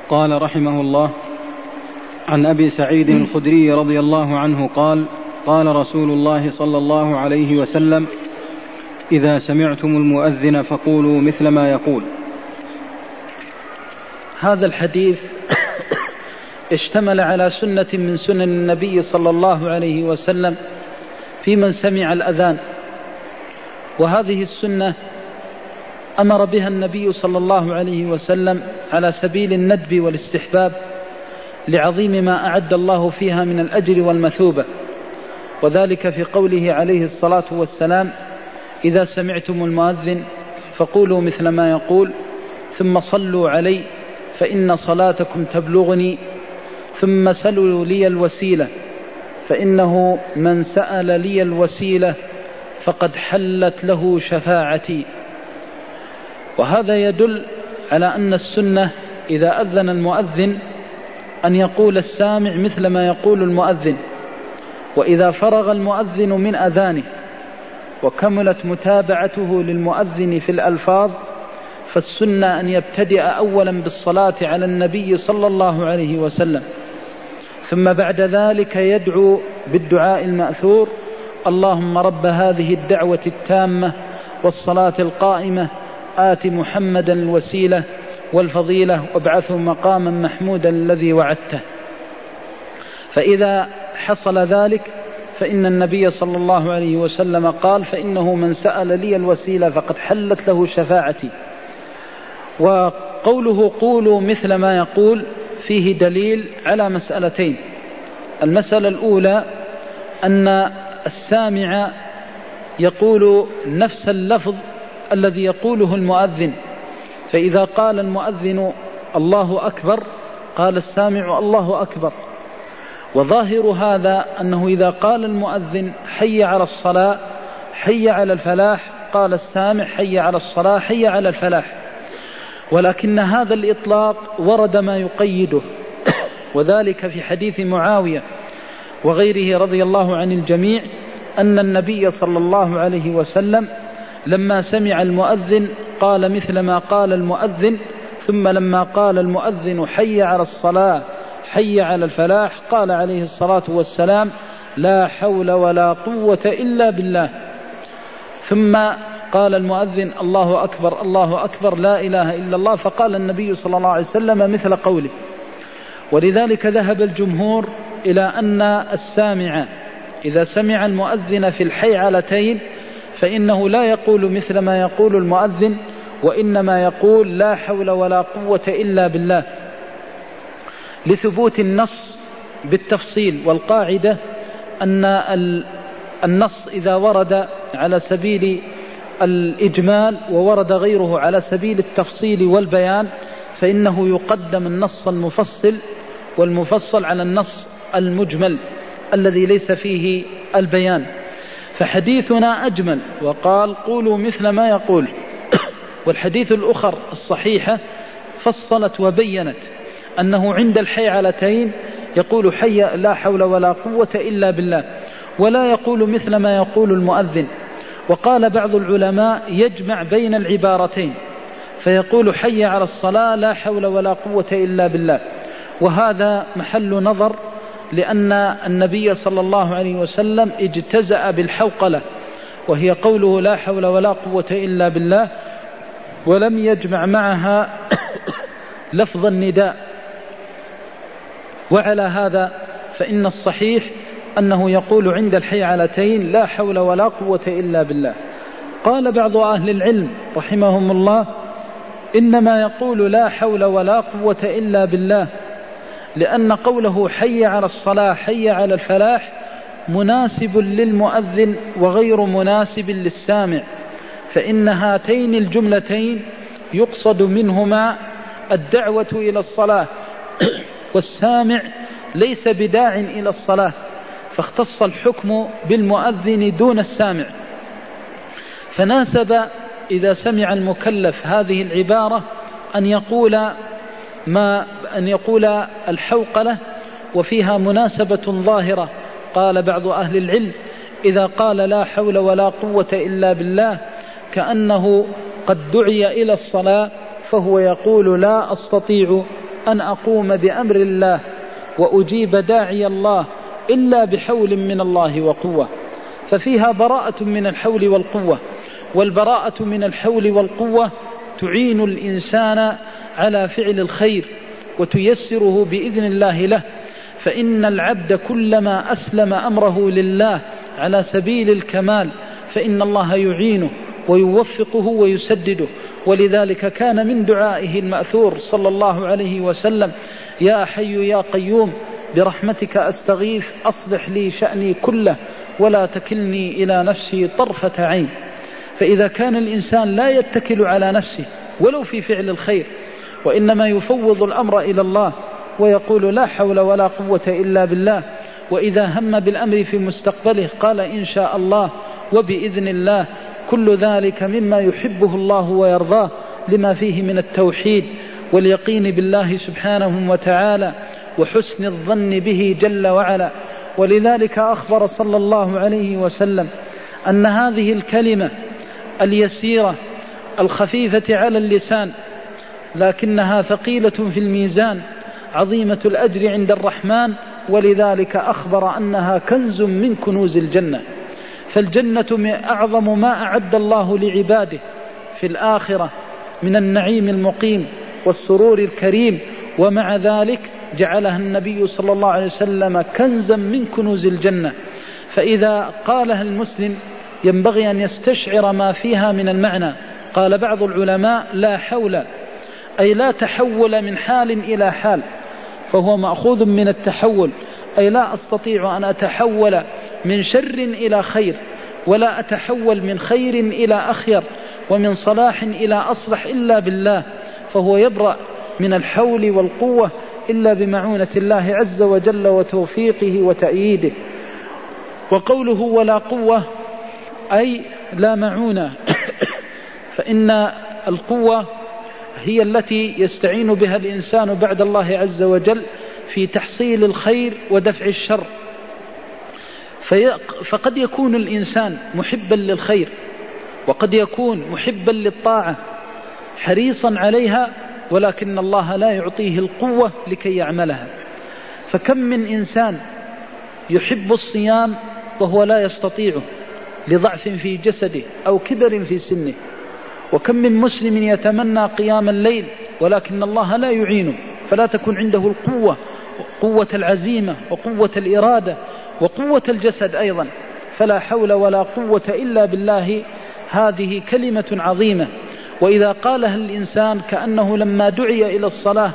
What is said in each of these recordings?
قال رحمه الله: عن أبي سعيد الخدري رضي الله عنه قال: قال رسول الله صلى الله عليه وسلم: إذا سمعتم المؤذن فقولوا مثل ما يقول. هذا الحديث اشتمل على سنة من سنن النبي صلى الله عليه وسلم في من سمع الأذان، وهذه السنة أمر بها النبي صلى الله عليه وسلم على سبيل الندب والاستحباب لعظيم ما أعد الله فيها من الأجر والمثوبة، وذلك في قوله عليه الصلاة والسلام: إذا سمعتم المؤذن فقولوا مثل ما يقول، ثم صلوا علي فإن صلاتكم تبلغني، ثم سلوا لي الوسيلة فإنه من سأل لي الوسيلة فقد حلت له شفاعتي. وهذا يدل على أن السنة إذا أذن المؤذن أن يقول السامع مثل ما يقول المؤذن، وإذا فرغ المؤذن من أذانه وكملت متابعته للمؤذن في الألفاظ فالسنة أن يبتدئ أولا بالصلاة على النبي صلى الله عليه وسلم، ثم بعد ذلك يدعو بالدعاء المأثور: اللهم رب هذه الدعوة التامة والصلاة القائمة آت محمدا الوسيلة والفضيلة وابعثه مقاما محمودا الذي وعدته. فإذا حصل ذلك فإن النبي صلى الله عليه وسلم قال: فإنه من سأل لي الوسيلة فقد حلت له شفاعتي. وقوله قولوا مثل ما يقول فيه دليل على مسألتين: المسألة الأولى أن السامع يقول نفس اللفظ الذي يقوله المؤذن، فإذا قال المؤذن الله أكبر قال السامع الله أكبر. وظاهر هذا أنه إذا قال المؤذن حي على الصلاة حي على الفلاح قال السامع حي على الصلاة حي على الفلاح، ولكن هذا الإطلاق ورد ما يقيده، وذلك في حديث معاوية وغيره رضي الله عن الجميع أن النبي صلى الله عليه وسلم لما سمع المؤذن قال مثل ما قال المؤذن، ثم لما قال المؤذن حي على الصلاة حي على الفلاح قال عليه الصلاة والسلام: لا حول ولا قوة إلا بالله. ثم قال المؤذن: الله أكبر الله أكبر لا إله إلا الله، فقال النبي صلى الله عليه وسلم مثل قوله. ولذلك ذهب الجمهور إلى أن السامع إذا سمع المؤذن في الحيعلتين فإنه لا يقول مثل ما يقول المؤذن، وإنما يقول لا حول ولا قوة إلا بالله، لثبوت النص بالتفصيل. والقاعدة أن النص إذا ورد على سبيل الإجمال وورد غيره على سبيل التفصيل والبيان فإنه يقدم النص المفصل والمفصل على النص المجمل الذي ليس فيه البيان. فحديثنا أجمل وقال قولوا مثل ما يقول، والحديث الأخر الصحيحة فصلت وبينت أنه عند الحيعلتين يقول حي لا حول ولا قوة إلا بالله، ولا يقول مثل ما يقول المؤذن. وقال بعض العلماء يجمع بين العبارتين فيقول حي على الصلاة لا حول ولا قوة إلا بالله، وهذا محل نظر، لأن النبي صلى الله عليه وسلم اجتزأ بالحوقلة وهي قوله لا حول ولا قوة إلا بالله، ولم يجمع معها لفظ النداء. وعلى هذا فإن الصحيح أنه يقول عند الحيعلتين لا حول ولا قوة إلا بالله. قال بعض أهل العلم رحمهم الله: إنما يقول لا حول ولا قوة إلا بالله لأن قوله حي على الصلاة حي على الفلاح مناسب للمؤذن وغير مناسب للسامع، فإن هاتين الجملتين يقصد منهما الدعوة إلى الصلاة والسامع ليس بداع إلى الصلاة، فاختص الحكم بالمؤذن دون السامع. فناسب إذا سمع المكلف هذه العبارة أن يقول الحوقلة وفيها مناسبة ظاهرة. قال بعض أهل العلم: إذا قال لا حول ولا قوة إلا بالله كأنه قد دعي إلى الصلاة فهو يقول لا أستطيع أن أقوم بأمر الله وأجيب داعي الله إلا بحول من الله وقوة، ففيها براءة من الحول والقوة، والبراءة من الحول والقوة تعين الإنسان على فعل الخير وتيسره بإذن الله له، فإن العبد كلما أسلم أمره لله على سبيل الكمال فإن الله يعينه ويوفقه ويسدده. ولذلك كان من دعائه المأثور صلى الله عليه وسلم: يا حي يا قيوم برحمتك أستغيث أصلح لي شأني كله ولا تكلني إلى نفسي طرفة عين. فإذا كان الإنسان لا يتكل على نفسه ولو في فعل الخير، وإنما يفوض الأمر إلى الله ويقول لا حول ولا قوة إلا بالله، وإذا هم بالأمر في مستقبله قال إن شاء الله وبإذن الله، كل ذلك مما يحبه الله ويرضاه لما فيه من التوحيد واليقين بالله سبحانه وتعالى وحسن الظن به جل وعلا. ولذلك أخبر صلى الله عليه وسلم أن هذه الكلمة اليسيرة الخفيفة على اللسان لكنها ثقيلة في الميزان عظيمة الأجر عند الرحمن، ولذلك أخبر أنها كنز من كنوز الجنة. فالجنة أعظم ما أعد الله لعباده في الآخرة من النعيم المقيم والسرور الكريم، ومع ذلك جعلها النبي صلى الله عليه وسلم كنزا من كنوز الجنة. فإذا قالها المسلم ينبغي أن يستشعر ما فيها من المعنى. قال بعض العلماء: لا حول أي لا تحول من حال إلى حال، فهو مأخوذ من التحول، أي لا أستطيع أن أتحول من شر إلى خير، ولا أتحول من خير إلى أخير، ومن صلاح إلى أصلح إلا بالله، فهو يبرأ من الحول والقوة إلا بمعونة الله عز وجل وتوفيقه وتأييده. وقوله ولا قوة أي لا معونة فإن القوة هي التي يستعين بها الإنسان بعد الله عز وجل في تحصيل الخير ودفع الشر. فقد يكون الإنسان محبا للخير، وقد يكون محبا للطاعة حريصا عليها، ولكن الله لا يعطيه القوة لكي يعملها. فكم من إنسان يحب الصيام وهو لا يستطيعه لضعف في جسده أو كبر في سنه، وكم من مسلم يتمنى قيام الليل ولكن الله لا يعينه، فلا تكون عنده القوة، قوة العزيمة وقوة الإرادة وقوة الجسد أيضا. فلا حول ولا قوة إلا بالله، هذه كلمة عظيمة. وإذا قالها الإنسان كأنه لما دعي إلى الصلاة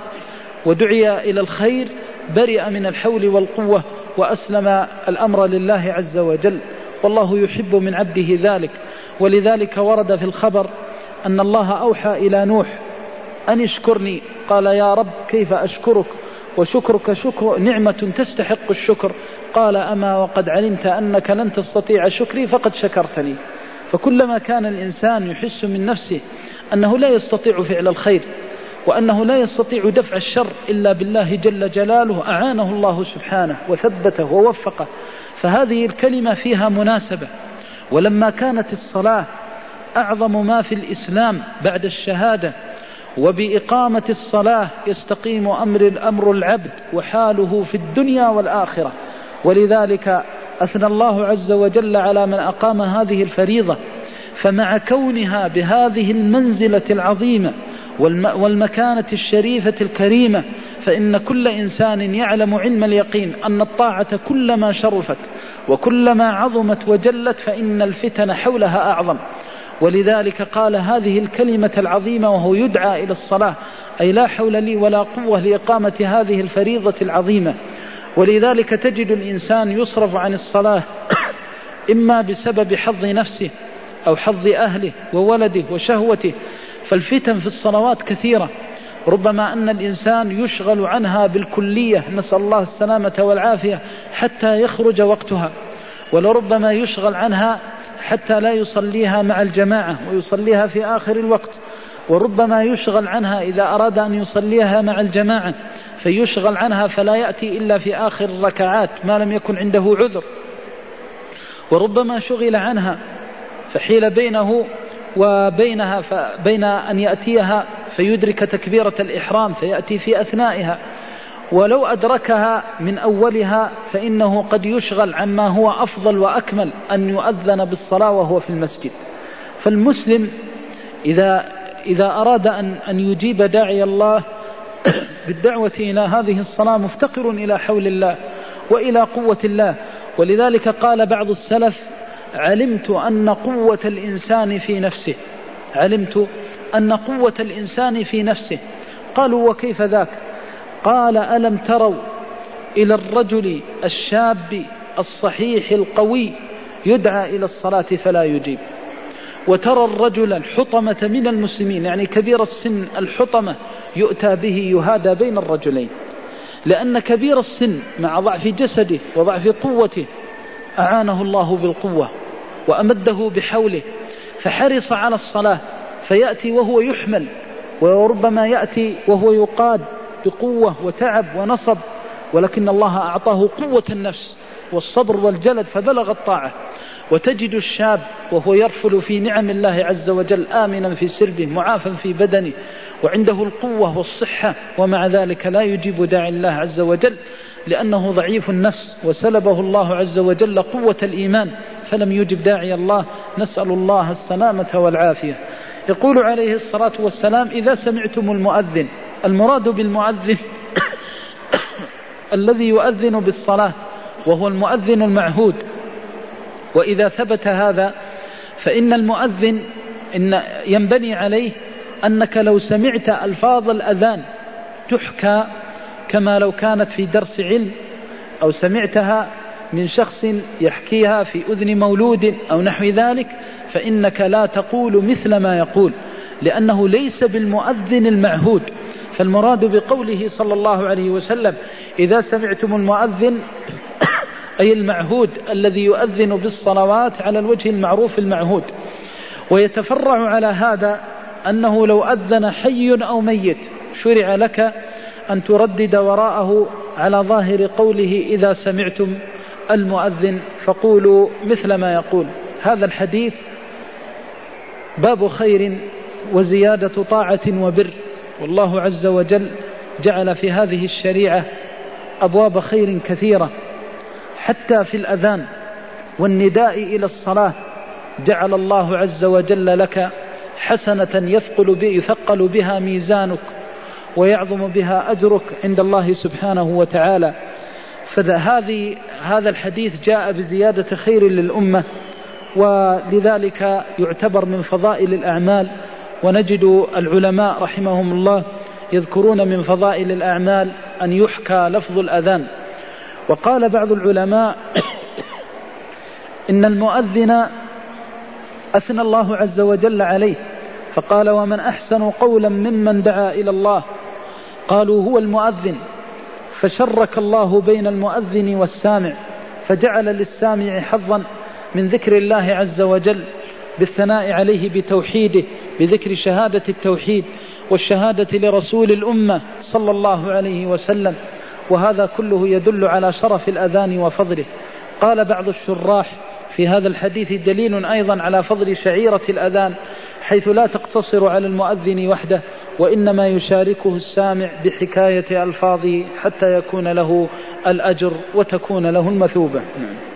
ودعي إلى الخير برئ من الحول والقوة وأسلم الأمر لله عز وجل، والله يحب من عبده ذلك. ولذلك ورد في الخبر أن الله أوحى إلى نوح أن اشكرني، قال يا رب كيف أشكرك وشكرك شكر نعمة تستحق الشكر، قال أما وقد علمت أنك لن تستطيع شكري فقد شكرتني. فكلما كان الإنسان يحس من نفسه أنه لا يستطيع فعل الخير وأنه لا يستطيع دفع الشر إلا بالله جل جلاله أعانه الله سبحانه وثبته ووفقه. فهذه الكلمة فيها مناسبة. ولما كانت الصلاة أعظم ما في الإسلام بعد الشهادة، وبإقامة الصلاة يستقيم أمر العبد وحاله في الدنيا والآخرة، ولذلك أثنى الله عز وجل على من أقام هذه الفريضة. فمع كونها بهذه المنزلة العظيمة والمكانة الشريفة الكريمة، فإن كل إنسان يعلم علم اليقين أن الطاعة كلما شرفت وكلما عظمت وجلت فإن الفتن حولها أعظم. ولذلك قال هذه الكلمة العظيمة وهو يدعى إلى الصلاة، أي لا حول لي ولا قوة لإقامة هذه الفريضة العظيمة. ولذلك تجد الإنسان يصرف عن الصلاة إما بسبب حظ نفسه أو حظ أهله وولده وشهوته، فالفتن في الصلوات كثيرة، ربما أن الإنسان يشغل عنها بالكلية، نسأل الله السلامة والعافية، حتى يخرج وقتها، ولربما يشغل عنها حتى لا يصليها مع الجماعة ويصليها في آخر الوقت، وربما يشغل عنها إذا أراد أن يصليها مع الجماعة فيشغل عنها فلا يأتي إلا في آخر الركعات ما لم يكن عنده عذر، وربما شغل عنها فحيل بينه وبينها بين أن يأتيها فيدرك تكبيرة الإحرام فيأتي في أثنائها، ولو أدركها من أولها فإنه قد يشغل عما هو أفضل وأكمل أن يؤذن بالصلاة وهو في المسجد. فالمسلم إذا أراد أن يجيب داعي الله بالدعوة إلى هذه الصلاة مفتقر إلى حول الله وإلى قوة الله. ولذلك قال بعض السلف: علمت أن قوة الإنسان في نفسه. قالوا: وكيف ذاك؟ قال: ألم تروا إلى الرجل الشاب الصحيح القوي يدعى إلى الصلاة فلا يجيب، وترى الرجل الحطمة من المسلمين، يعني كبير السن الحطمة، يؤتى به يهادى بين الرجلين، لأن كبير السن مع ضعف جسده وضعف قوته أعانه الله بالقوة وأمده بحوله فحرص على الصلاة، فيأتي وهو يحمل، وربما يأتي وهو يقاد بقوة وتعب ونصب، ولكن الله أعطاه قوة النفس والصبر والجلد فبلغ الطاعة. وتجد الشاب وهو يرفل في نعم الله عز وجل آمنا في سربه معافا في بدنه وعنده القوة والصحة، ومع ذلك لا يجيب داعي الله عز وجل لأنه ضعيف النفس، وسلبه الله عز وجل قوة الإيمان فلم يجب داعي الله. نسأل الله السلامة والعافية. يقول عليه الصلاة والسلام: إذا سمعتم المؤذن، المراد بالمؤذن الذي يؤذن بالصلاة وهو المؤذن المعهود. وإذا ثبت هذا فإن المؤذن ينبني عليه أنك لو سمعت ألفاظ الأذان تحكى كما لو كانت في درس علم، أو سمعتها من شخص يحكيها في أذن مولود أو نحو ذلك، فإنك لا تقول مثل ما يقول، لأنه ليس بالمؤذن المعهود. فالمراد بقوله صلى الله عليه وسلم: إذا سمعتم المؤذن، أي المعهود الذي يؤذن بالصلوات على الوجه المعروف المعهود. ويتفرع على هذا أنه لو أذن حي أو ميت شرع لك أن تردد وراءه على ظاهر قوله: إذا سمعتم المؤذن فقولوا مثل ما يقول. هذا الحديث باب خير وزيادة طاعة وبر، والله عز وجل جعل في هذه الشريعة أبواب خير كثيرة، حتى في الأذان والنداء إلى الصلاة جعل الله عز وجل لك حسنة يثقل بها ميزانك ويعظم بها أجرك عند الله سبحانه وتعالى. هذا الحديث جاء بزيادة خير للأمة، ولذلك يعتبر من فضائل الأعمال. ونجد العلماء رحمهم الله يذكرون من فضائل الأعمال أن يحكى لفظ الأذان. وقال بعض العلماء إن المؤذن أثنى الله عز وجل عليه فقال: ومن أحسن قولا ممن دعا إلى الله. قالوا: هو المؤذن، فشرك الله بين المؤذن والسامع، فجعل للسامع حظا من ذكر الله عز وجل بالثناء عليه بتوحيده، بذكر شهادة التوحيد والشهادة لرسول الأمة صلى الله عليه وسلم. وهذا كله يدل على شرف الأذان وفضله. قال بعض الشراح: في هذا الحديث دليل أيضا على فضل شعيرة الأذان، حيث لا تقتصر على المؤذن وحده، وإنما يشاركه السامع بحكاية ألفاظه حتى يكون له الأجر وتكون له المثوبة.